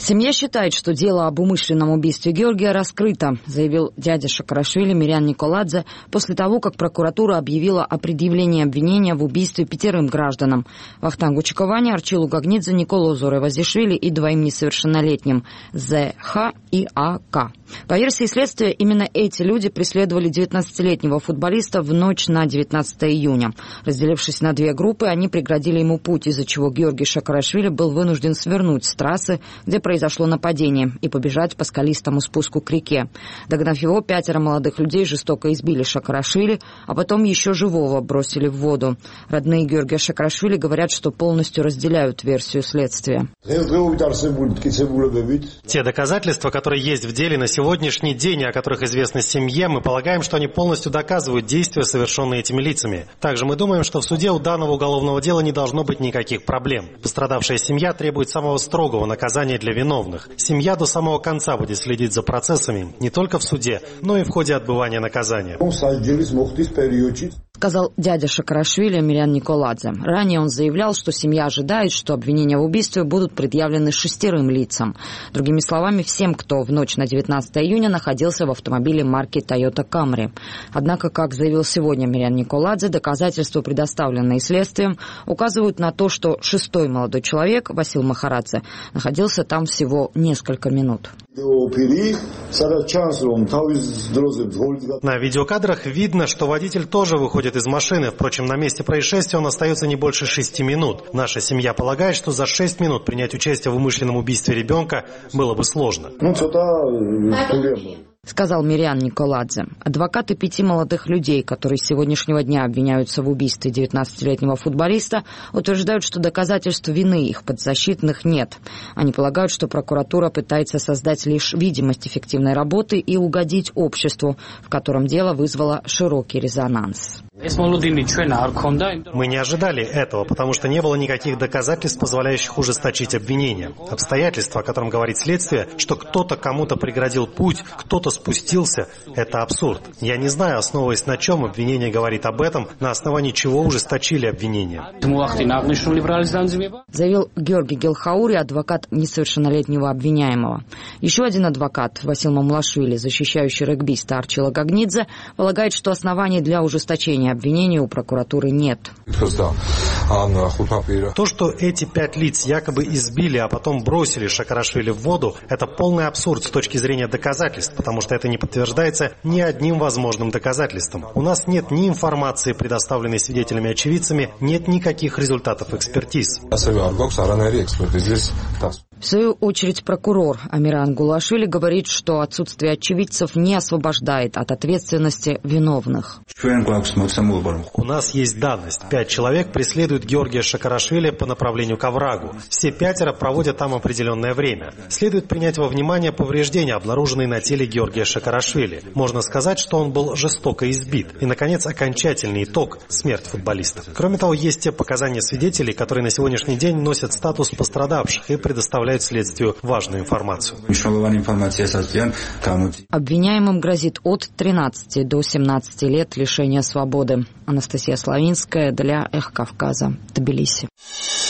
Семья считает, что дело об умышленном убийстве Георгия раскрыто, заявил дядя Шакарашвили Мирян Николадзе после того, как прокуратура объявила о предъявлении обвинения в убийстве 5 гражданам – Вахтангу Чиковане, Арчилу Гагнидзе, Николу Зоре-Вазишвили и 2 несовершеннолетним – З.Х. и А.К. По версии следствия, именно эти люди преследовали 19-летнего футболиста в ночь на 19 июня. Разделившись на 2 группы, они преградили ему путь, из-за чего Георгий Шакарашвили был вынужден свернуть с трассы, где произошло нападение, и побежать по скалистому спуску к реке. Догнав его, 5 молодых людей жестоко избили Шакарашвили, а потом еще живого бросили в воду. Родные Георгия Шакарашвили говорят, что полностью разделяют версию следствия. Те доказательства, которые есть в деле на сегодняшний день, и о которых известно семье, мы полагаем, что они полностью доказывают действия, совершенные этими лицами. Также мы думаем, что в суде у данного уголовного дела не должно быть никаких проблем. Пострадавшая семья требует самого строгого наказания для виновных. Семья до самого конца будет следить за процессами не только в суде, но и в ходе отбывания наказания. Сказал дядя Шакарашвили Мирян Николадзе. Ранее он заявлял, что семья ожидает, что обвинения в убийстве будут предъявлены 6 лицам. Другими словами, всем, кто в ночь на 19 июня находился в автомобиле марки Toyota Camry. Однако, как заявил сегодня Мирян Николадзе, доказательства, предоставленные следствием, указывают на то, что 6-й молодой человек, Васил Махарадзе, находился там всего несколько минут. На видеокадрах видно, что водитель тоже выходит из машины. Впрочем, на месте происшествия он остается не больше 6 минут. Наша семья полагает, что за 6 минут принять участие в умышленном убийстве ребенка было бы сложно. Сказал Мирян Николадзе. Адвокаты 5 молодых людей, которые с сегодняшнего дня обвиняются в убийстве 19-летнего футболиста, утверждают, что доказательств вины их подзащитных нет. Они полагают, что прокуратура пытается создать лишь видимость эффективной работы и угодить обществу, в котором дело вызвало широкий резонанс. Мы не ожидали этого, потому что не было никаких доказательств, позволяющих ужесточить обвинение. Обстоятельства, о котором говорит следствие, что кто-то кому-то преградил путь, кто-то спустился, это абсурд. Я не знаю, основываясь на чем обвинение говорит об этом, на основании чего ужесточили обвинение. Заявил Георгий Гелхаури, адвокат несовершеннолетнего обвиняемого. Еще один адвокат, Васил Мамулашвили, защищающий регбиста Арчила Гагнидзе, полагает, что оснований для ужесточения обвинения у прокуратуры нет. То, что эти 5 лиц якобы избили, а потом бросили Шакарашвили в воду, это полный абсурд с точки зрения доказательств, потому что это не подтверждается ни одним возможным доказательством. У нас нет ни информации, предоставленной свидетелями-очевидцами, нет никаких результатов экспертиз. В свою очередь прокурор Амиран Гулашвили говорит, что отсутствие очевидцев не освобождает от ответственности виновных. У нас есть данность. 5 человек преследуют Георгия Шакарашвили по направлению к оврагу. Все 5 проводят там определенное время. Следует принять во внимание повреждения, обнаруженные на теле Георгия Шакарашвили. Можно сказать, что он был жестоко избит. И, наконец, окончательный итог – смерть футболиста. Кроме того, есть те показания свидетелей, которые на сегодняшний день носят статус пострадавших и предоставляют следствию важную информацию. Обвиняемым грозит от 13 до 17 лет лишения свободы. Анастасия Славинская для Эхо Кавказа, Тбилиси.